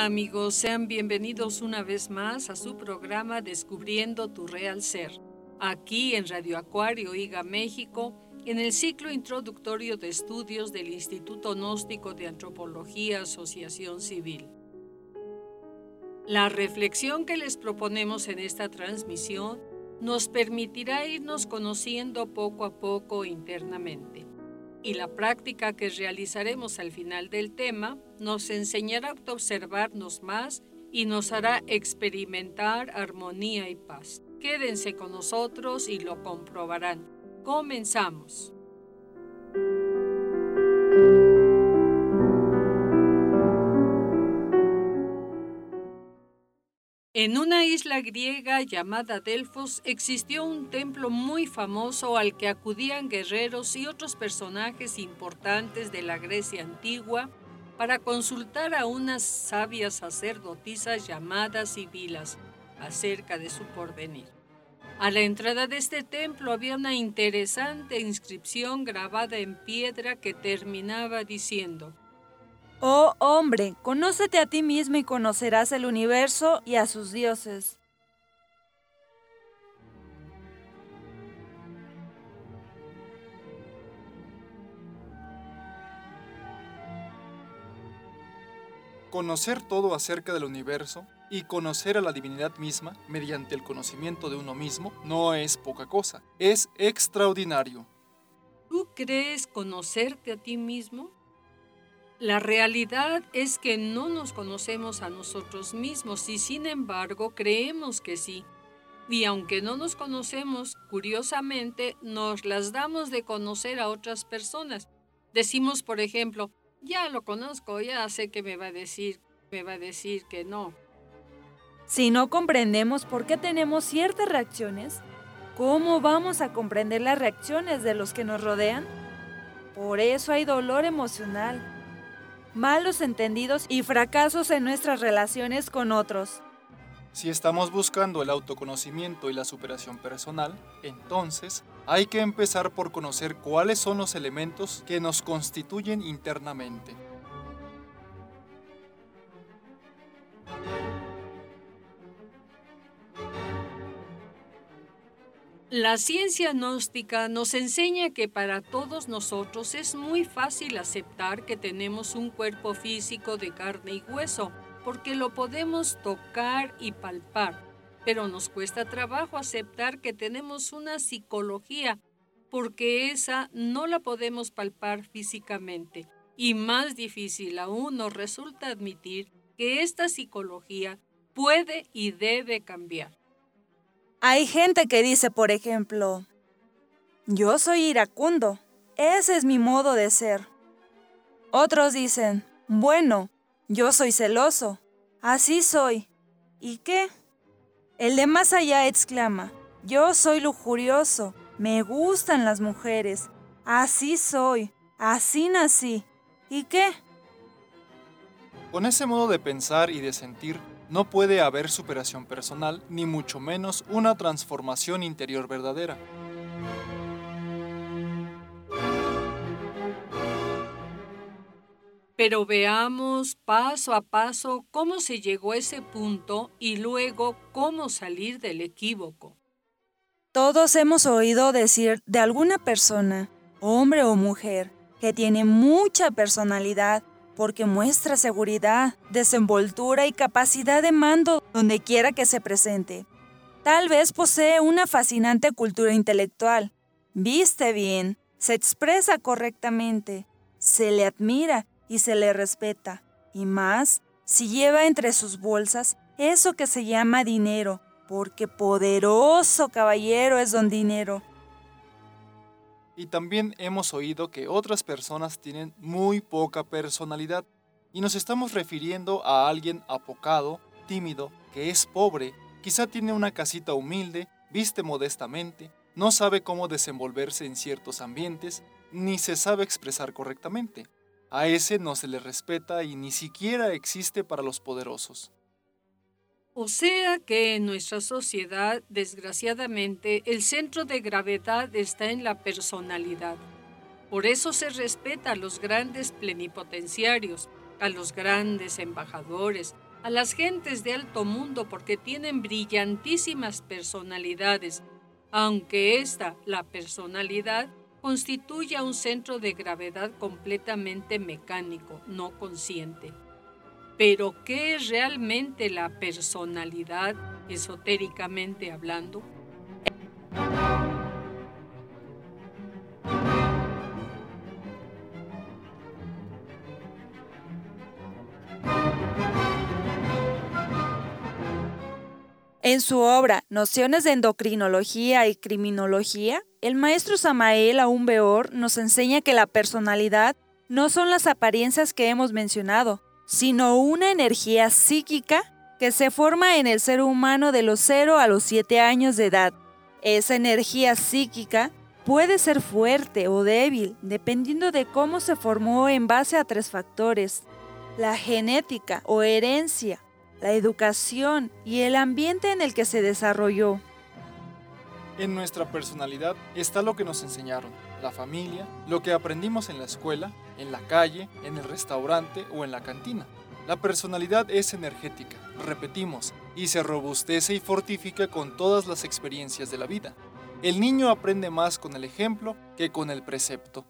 Hola amigos, sean bienvenidos una vez más a su programa Descubriendo tu Real Ser, aquí en Radio Acuario IGA México, en el ciclo introductorio de estudios del Instituto Gnóstico de Antropología Asociación Civil. La reflexión que les proponemos en esta transmisión nos permitirá irnos conociendo poco a poco internamente. Y la práctica que realizaremos al final del tema nos enseñará a autoobservarnos más y nos hará experimentar armonía y paz. Quédense con nosotros y lo comprobarán. Comenzamos. En una isla griega llamada Delfos existió un templo muy famoso al que acudían guerreros y otros personajes importantes de la Grecia antigua para consultar a unas sabias sacerdotisas llamadas Sibilas acerca de su porvenir. A la entrada de este templo había una interesante inscripción grabada en piedra que terminaba diciendo: Oh hombre, conócete a ti mismo y conocerás el universo y a sus dioses. Conocer todo acerca del universo y conocer a la divinidad misma mediante el conocimiento de uno mismo no es poca cosa, es extraordinario. ¿Tú crees conocerte a ti mismo? La realidad es que no nos conocemos a nosotros mismos y sin embargo creemos que sí. Y aunque no nos conocemos, curiosamente nos las damos de conocer a otras personas. Decimos, por ejemplo, ya lo conozco, ya sé que me va a decir que no. Si no comprendemos por qué tenemos ciertas reacciones, ¿cómo vamos a comprender las reacciones de los que nos rodean? Por eso hay dolor emocional, malos entendidos y fracasos en nuestras relaciones con otros. Si estamos buscando el autoconocimiento y la superación personal, entonces hay que empezar por conocer cuáles son los elementos que nos constituyen internamente. La ciencia gnóstica nos enseña que para todos nosotros es muy fácil aceptar que tenemos un cuerpo físico de carne y hueso, porque lo podemos tocar y palpar, pero nos cuesta trabajo aceptar que tenemos una psicología, porque esa no la podemos palpar físicamente. Y más difícil aún nos resulta admitir que esta psicología puede y debe cambiar. Hay gente que dice, por ejemplo, yo soy iracundo, ese es mi modo de ser. Otros dicen, bueno, yo soy celoso, así soy. ¿Y qué? El de más allá exclama, yo soy lujurioso, me gustan las mujeres, así soy, así nací. ¿Y qué? Con ese modo de pensar y de sentir, no puede haber superación personal, ni mucho menos una transformación interior verdadera. Pero veamos paso a paso cómo se llegó a ese punto y luego cómo salir del equívoco. Todos hemos oído decir de alguna persona, hombre o mujer, que tiene mucha personalidad porque muestra seguridad, desenvoltura y capacidad de mando donde quiera que se presente. Tal vez posee una fascinante cultura intelectual, viste bien, se expresa correctamente, se le admira y se le respeta, y más si lleva entre sus bolsas eso que se llama dinero, porque poderoso caballero es don Dinero. Y también hemos oído que otras personas tienen muy poca personalidad, y nos estamos refiriendo a alguien apocado, tímido, que es pobre, quizá tiene una casita humilde, viste modestamente, no sabe cómo desenvolverse en ciertos ambientes, ni se sabe expresar correctamente. A ese no se le respeta y ni siquiera existe para los poderosos. O sea que en nuestra sociedad, desgraciadamente, el centro de gravedad está en la personalidad. Por eso se respeta a los grandes plenipotenciarios, a los grandes embajadores, a las gentes de alto mundo porque tienen brillantísimas personalidades, aunque la personalidad, constituya un centro de gravedad completamente mecánico, no consciente. Pero, ¿qué es realmente la personalidad, esotéricamente hablando? En su obra Nociones de Endocrinología y Criminología, el maestro Samael Aún Weor nos enseña que la personalidad no son las apariencias que hemos mencionado, sino una energía psíquica que se forma en el ser humano de los 0 a los 7 años de edad. Esa energía psíquica puede ser fuerte o débil, dependiendo de cómo se formó en base a 3 factores: la genética o herencia, la educación y el ambiente en el que se desarrolló. En nuestra personalidad está lo que nos enseñaron, la familia, lo que aprendimos en la escuela, en la calle, en el restaurante o en la cantina. La personalidad es energética, repetimos, y se robustece y fortifica con todas las experiencias de la vida. El niño aprende más con el ejemplo que con el precepto.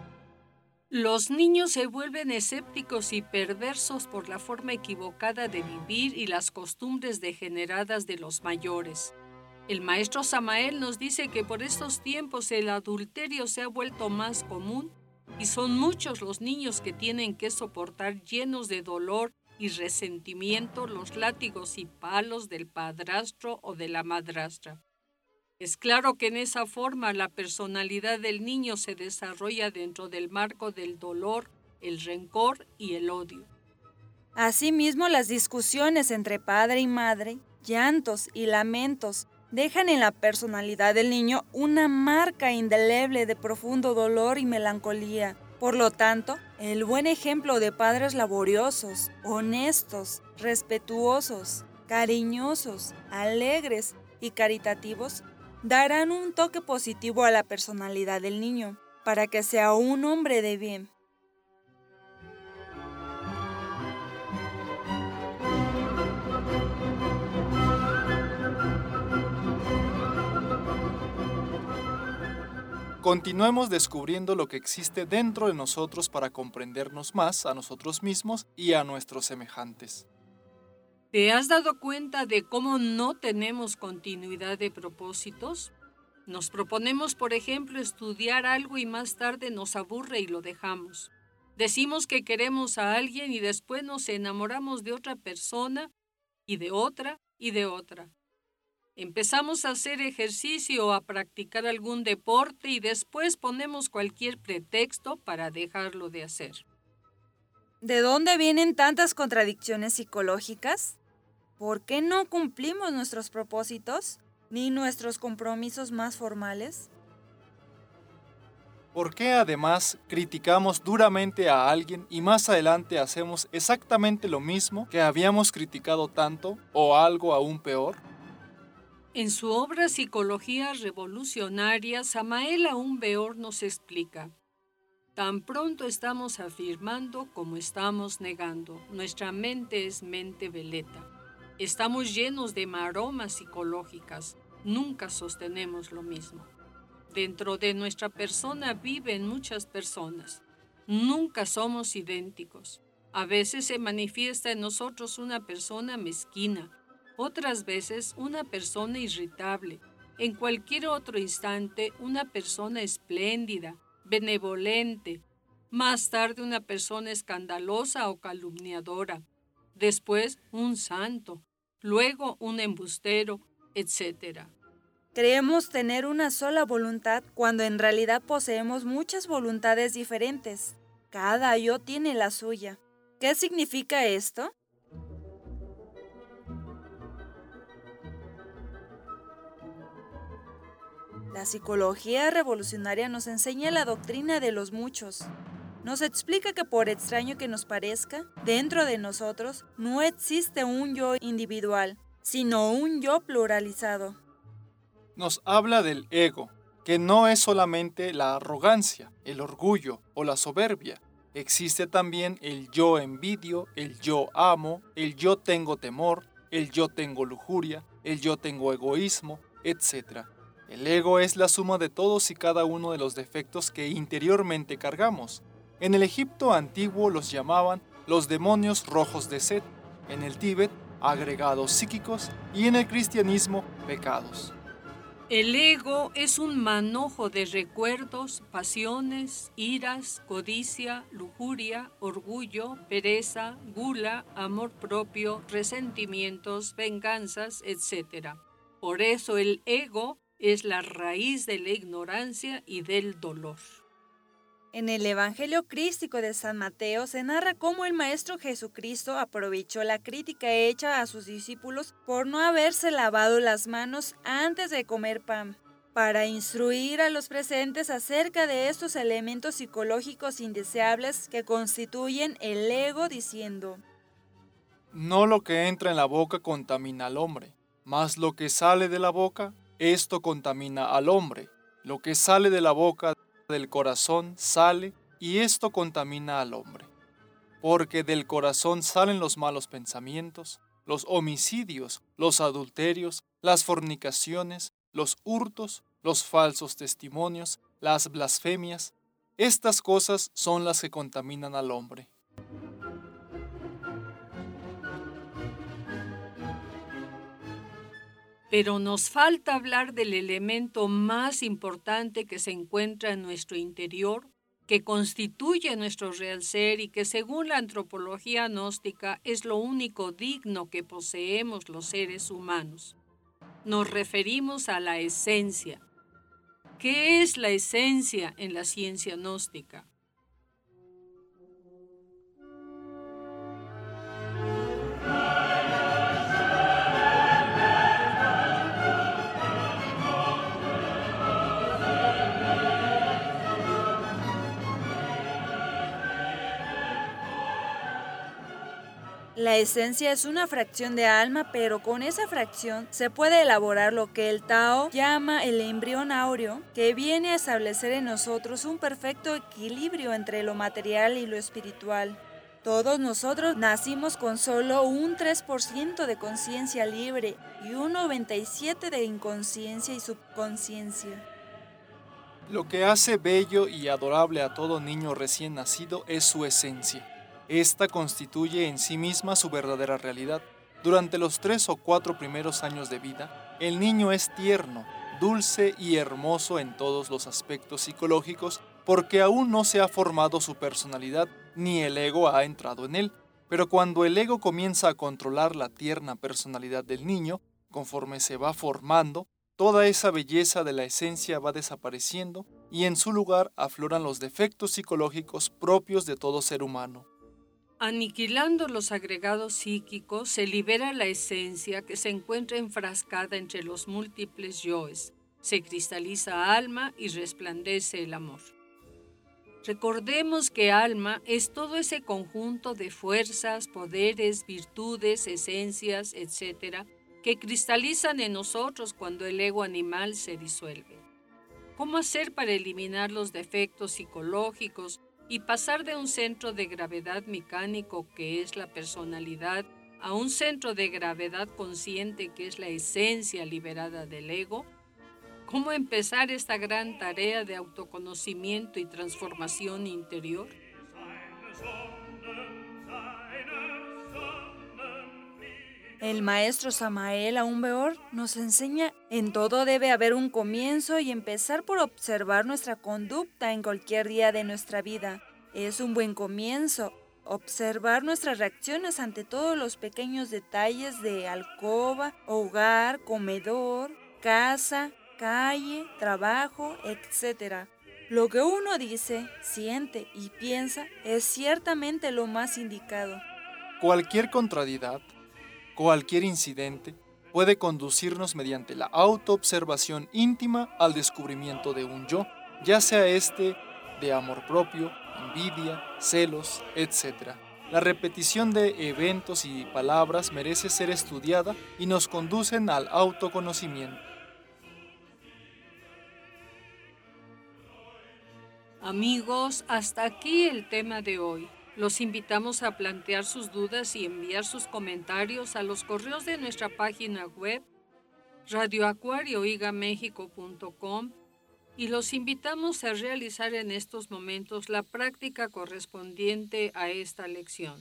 Los niños se vuelven escépticos y perversos por la forma equivocada de vivir y las costumbres degeneradas de los mayores. El maestro Samael nos dice que por estos tiempos el adulterio se ha vuelto más común y son muchos los niños que tienen que soportar llenos de dolor y resentimiento los látigos y palos del padrastro o de la madrastra. Es claro que en esa forma la personalidad del niño se desarrolla dentro del marco del dolor, el rencor y el odio. Asimismo, las discusiones entre padre y madre, llantos y lamentos, dejan en la personalidad del niño una marca indeleble de profundo dolor y melancolía. Por lo tanto, el buen ejemplo de padres laboriosos, honestos, respetuosos, cariñosos, alegres y caritativos darán un toque positivo a la personalidad del niño, para que sea un hombre de bien. Continuemos descubriendo lo que existe dentro de nosotros para comprendernos más a nosotros mismos y a nuestros semejantes. ¿Te has dado cuenta de cómo no tenemos continuidad de propósitos? Nos proponemos, por ejemplo, estudiar algo y más tarde nos aburre y lo dejamos. Decimos que queremos a alguien y después nos enamoramos de otra persona y de otra y de otra. Empezamos a hacer ejercicio o a practicar algún deporte y después ponemos cualquier pretexto para dejarlo de hacer. ¿De dónde vienen tantas contradicciones psicológicas? ¿Por qué no cumplimos nuestros propósitos ni nuestros compromisos más formales? ¿Por qué además criticamos duramente a alguien y más adelante hacemos exactamente lo mismo que habíamos criticado tanto o algo aún peor? En su obra Psicología Revolucionaria, Samael Aún Weor nos explica: tan pronto estamos afirmando como estamos negando. Nuestra mente es mente veleta. Estamos llenos de maromas psicológicas. Nunca sostenemos lo mismo. Dentro de nuestra persona viven muchas personas. Nunca somos idénticos. A veces se manifiesta en nosotros una persona mezquina, otras veces una persona irritable, en cualquier otro instante una persona espléndida, benevolente, más tarde una persona escandalosa o calumniadora, después un santo, luego un embustero, etc. Creemos tener una sola voluntad cuando en realidad poseemos muchas voluntades diferentes. Cada yo tiene la suya. ¿Qué significa esto? La psicología revolucionaria nos enseña la doctrina de los muchos. Nos explica que por extraño que nos parezca, dentro de nosotros no existe un yo individual, sino un yo pluralizado. Nos habla del ego, que no es solamente la arrogancia, el orgullo o la soberbia, Existe también el yo envidio, el yo amo, el yo tengo temor, el yo tengo lujuria, el yo tengo egoísmo, etc. El ego es la suma de todos y cada uno de los defectos que interiormente cargamos. En el Egipto antiguo los llamaban los demonios rojos de Set, en el Tíbet agregados psíquicos y en el cristianismo pecados. El ego es un manojo de recuerdos, pasiones, iras, codicia, lujuria, orgullo, pereza, gula, amor propio, resentimientos, venganzas, etc. Por eso el ego es la raíz de la ignorancia y del dolor. En el Evangelio crístico de San Mateo se narra cómo el Maestro Jesucristo aprovechó la crítica hecha a sus discípulos por no haberse lavado las manos antes de comer pan, para instruir a los presentes acerca de estos elementos psicológicos indeseables que constituyen el ego, diciendo: No lo que entra en la boca contamina al hombre, mas lo que sale de la boca, esto contamina al hombre. Lo que sale de la boca del corazón sale, y esto contamina al hombre. Porque del corazón salen los malos pensamientos, los homicidios, los adulterios, las fornicaciones, los hurtos, los falsos testimonios, las blasfemias. Estas cosas son las que contaminan al hombre. Pero nos falta hablar del elemento más importante que se encuentra en nuestro interior, que constituye nuestro real ser y que según la antropología gnóstica es lo único digno que poseemos los seres humanos. Nos referimos a la esencia. ¿Qué es la esencia en la ciencia gnóstica? La esencia es una fracción de alma, pero con esa fracción se puede elaborar lo que el Tao llama el embrión áureo, que viene a establecer en nosotros un perfecto equilibrio entre lo material y lo espiritual. Todos nosotros nacimos con solo un 3% de conciencia libre y un 97% de inconsciencia y subconsciencia. Lo que hace bello y adorable a todo niño recién nacido es su esencia. Esta constituye en sí misma su verdadera realidad. Durante los 3 o 4 primeros años de vida, el niño es tierno, dulce y hermoso en todos los aspectos psicológicos porque aún no se ha formado su personalidad ni el ego ha entrado en él. Pero cuando el ego comienza a controlar la tierna personalidad del niño, conforme se va formando, toda esa belleza de la esencia va desapareciendo y en su lugar afloran los defectos psicológicos propios de todo ser humano. Aniquilando los agregados psíquicos, se libera la esencia que se encuentra enfrascada entre los múltiples yoes. Se cristaliza alma y resplandece el amor. Recordemos que alma es todo ese conjunto de fuerzas, poderes, virtudes, esencias, etc., que cristalizan en nosotros cuando el ego animal se disuelve. ¿Cómo hacer para eliminar los defectos psicológicos y pasar de un centro de gravedad mecánico que es la personalidad a un centro de gravedad consciente que es la esencia liberada del ego? ¿Cómo empezar esta gran tarea de autoconocimiento y transformación interior? El maestro Samael Aun Weor nos enseña: en todo debe haber un comienzo y empezar por observar nuestra conducta en cualquier día de nuestra vida. Es un buen comienzo observar nuestras reacciones ante todos los pequeños detalles de alcoba, hogar, comedor, casa, calle, trabajo, etc. Lo que uno dice, siente y piensa es ciertamente lo más indicado. Cualquier contrariedad, cualquier incidente puede conducirnos mediante la autoobservación íntima al descubrimiento de un yo, ya sea este de amor propio, envidia, celos, etc. La repetición de eventos y palabras merece ser estudiada y nos conducen al autoconocimiento. Amigos, hasta aquí el tema de hoy. Los invitamos a plantear sus dudas y enviar sus comentarios a los correos de nuestra página web radioacuarioigamexico.com y los invitamos a realizar en estos momentos la práctica correspondiente a esta lección.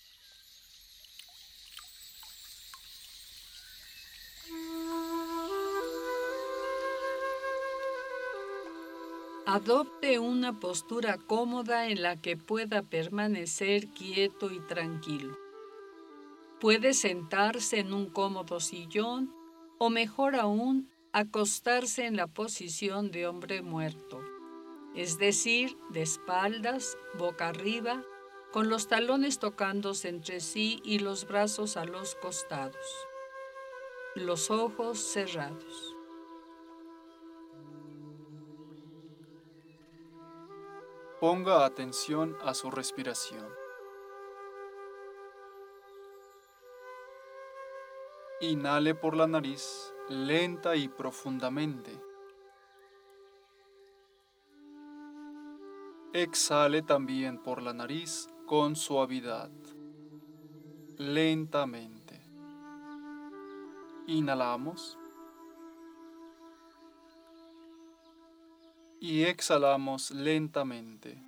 Adopte una postura cómoda en la que pueda permanecer quieto y tranquilo. Puede sentarse en un cómodo sillón o mejor aún, acostarse en la posición de hombre muerto, es decir, de espaldas, boca arriba, con los talones tocándose entre sí y los brazos a los costados, los ojos cerrados. Ponga atención a su respiración. Inhale por la nariz, lenta y profundamente. Exhale también por la nariz con suavidad, lentamente. Inhalamos y exhalamos lentamente.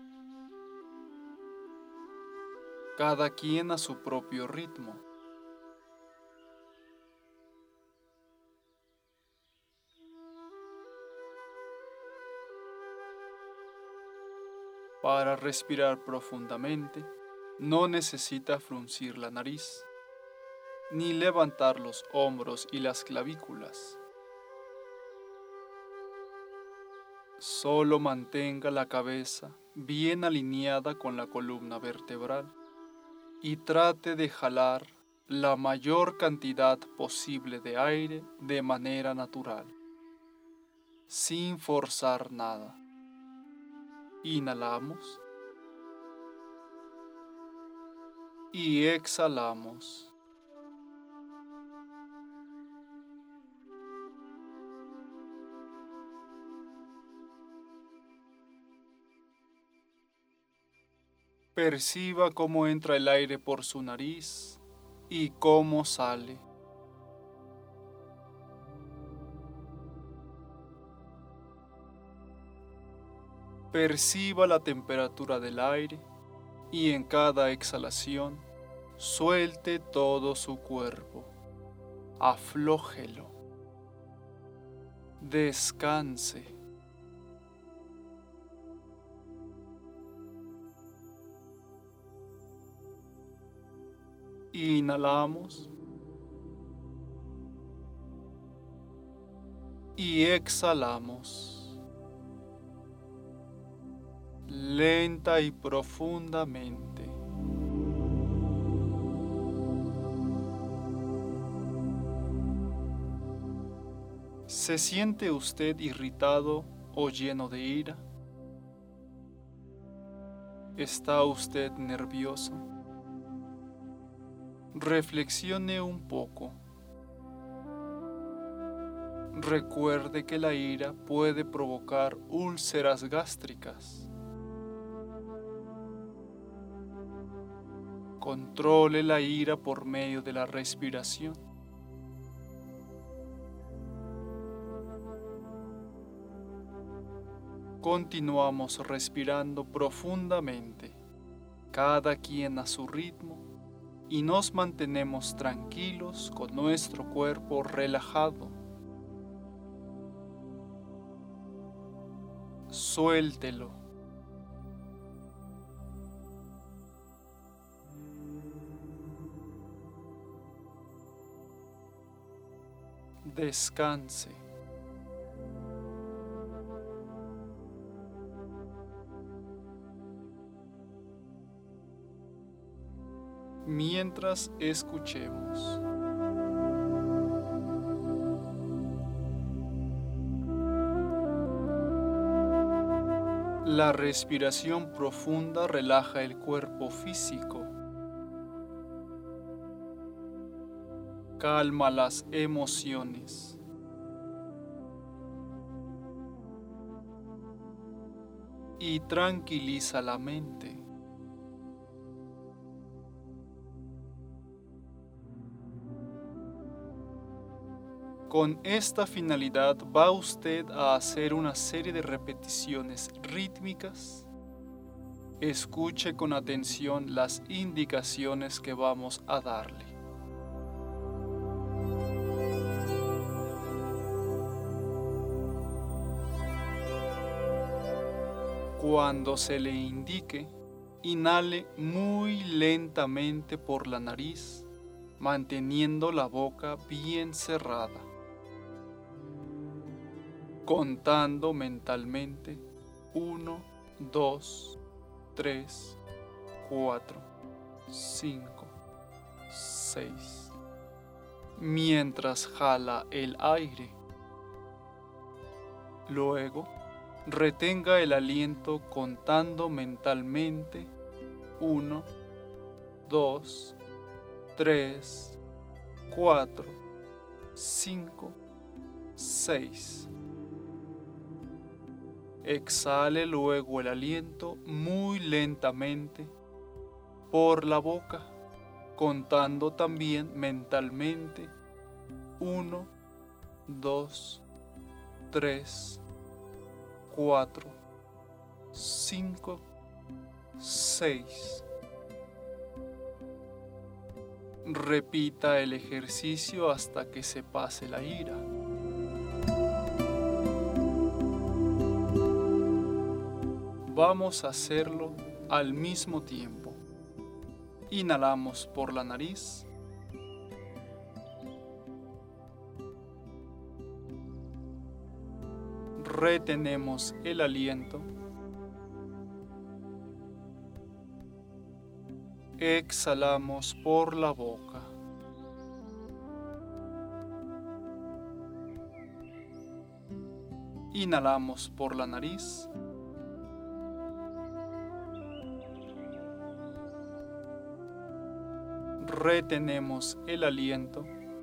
Cada quien a su propio ritmo. Para respirar profundamente, no necesita fruncir la nariz, ni levantar los hombros y las clavículas. Solo mantenga la cabeza bien alineada con la columna vertebral y trate de jalar la mayor cantidad posible de aire de manera natural, sin forzar nada. Inhalamos y exhalamos. Perciba cómo entra el aire por su nariz y cómo sale. Perciba la temperatura del aire y en cada exhalación suelte todo su cuerpo. Aflójelo. Descanse. Inhalamos y exhalamos. Lenta y profundamente. ¿Se siente usted irritado o lleno de ira? ¿Está usted nervioso? Reflexione un poco. Recuerde que la ira puede provocar úlceras gástricas. Controle la ira por medio de la respiración. Continuamos respirando profundamente, cada quien a su ritmo, y nos mantenemos tranquilos con nuestro cuerpo relajado. Suéltelo. Descanse. Mientras escuchemos. La respiración profunda relaja el cuerpo físico. Calma las emociones. y tranquiliza la mente. Con esta finalidad va usted a hacer una serie de repeticiones rítmicas. Escuche con atención las indicaciones que vamos a darle. Cuando se le indique, inhale muy lentamente por la nariz, manteniendo la boca bien cerrada, contando mentalmente 1, 2, 3, 4, 5, 6, mientras jala el aire. Luego, retenga el aliento contando mentalmente 1, 2, 3, 4, 5, 6. Exhale luego el aliento muy lentamente por la boca, contando también mentalmente 1, 2, 3, 4, 5, 6. Repita el ejercicio hasta que se pase la ira. Vamos a hacerlo al mismo tiempo. Inhalamos por la nariz. Retenemos el aliento. Exhalamos por la boca. Inhalamos por la nariz. Retenemos el aliento.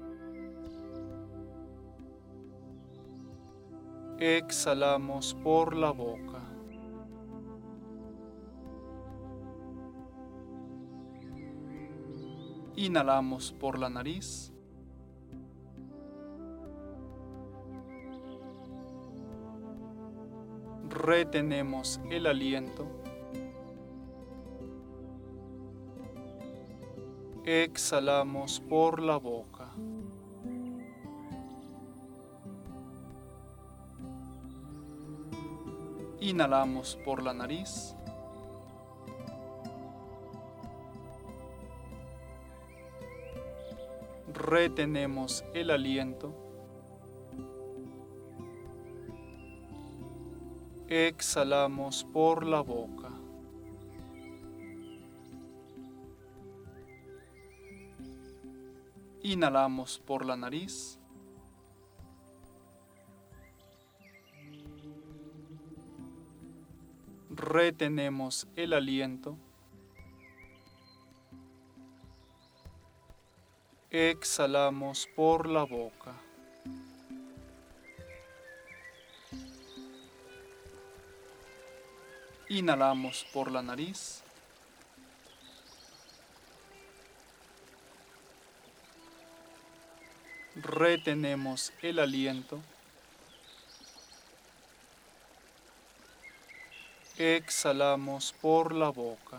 Exhalamos por la boca. Inhalamos por la nariz. Retenemos el aliento. Exhalamos por la boca. Inhalamos por la nariz. Retenemos el aliento. Exhalamos por la boca. Inhalamos por la nariz. Retenemos el aliento. Exhalamos por la boca. Inhalamos por la nariz. Retenemos el aliento. Exhalamos por la boca.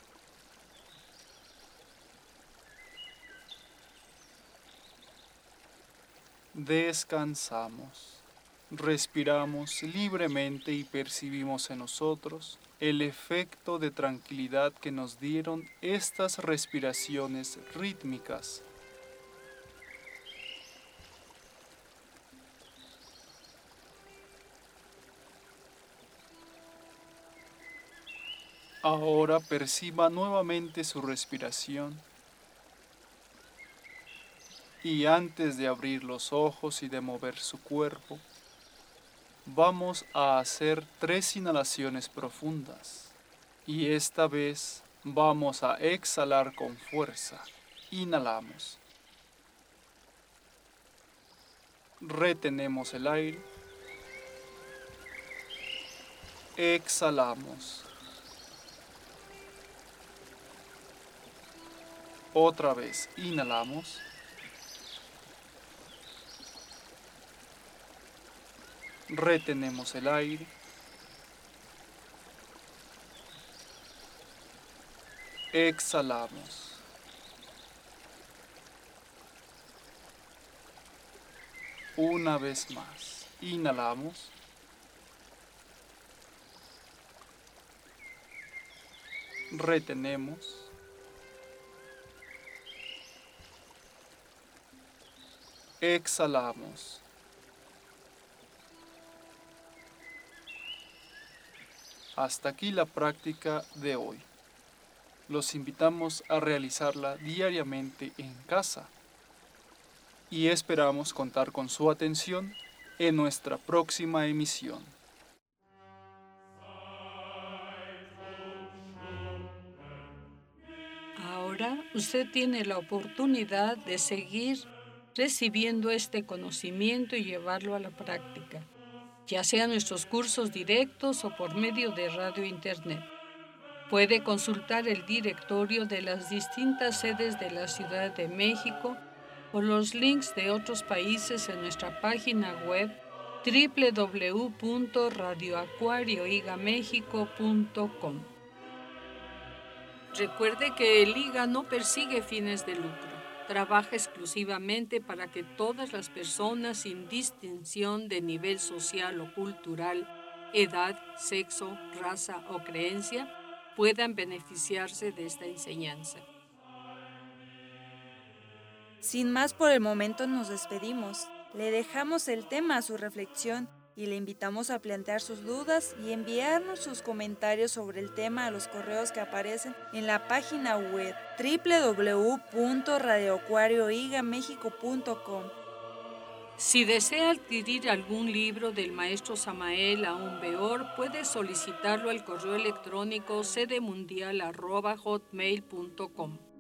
Descansamos. Respiramos libremente y percibimos en nosotros el efecto de tranquilidad que nos dieron estas respiraciones rítmicas. Ahora perciba nuevamente su respiración y antes de abrir los ojos y de mover su cuerpo, vamos a hacer 3 inhalaciones profundas y esta vez vamos a exhalar con fuerza. Inhalamos. Retenemos el aire. Exhalamos. Otra vez, inhalamos. Retenemos el aire. Exhalamos. Una vez más, inhalamos. Retenemos. Exhalamos. Hasta aquí la práctica de hoy. Los invitamos a realizarla diariamente en casa y esperamos contar con su atención en nuestra próxima emisión. Ahora usted tiene la oportunidad de seguir recibiendo este conocimiento y llevarlo a la práctica, ya sea nuestros cursos directos o por medio de radio e internet. Puede consultar el directorio de las distintas sedes de la Ciudad de México o los links de otros países en nuestra página web www.radioacuarioigamexico.com. Recuerde que el IGA no persigue fines de lucro. Trabaja exclusivamente para que todas las personas, sin distinción de nivel social o cultural, edad, sexo, raza o creencia, puedan beneficiarse de esta enseñanza. Sin más por el momento nos despedimos. Le dejamos el tema a su reflexión y le invitamos a plantear sus dudas y enviarnos sus comentarios sobre el tema a los correos que aparecen en la página web www.radioacuarioigamexico.com. Si desea adquirir algún libro del maestro Samael Aún Weor, puede solicitarlo al correo electrónico cdmundial@hotmail.com.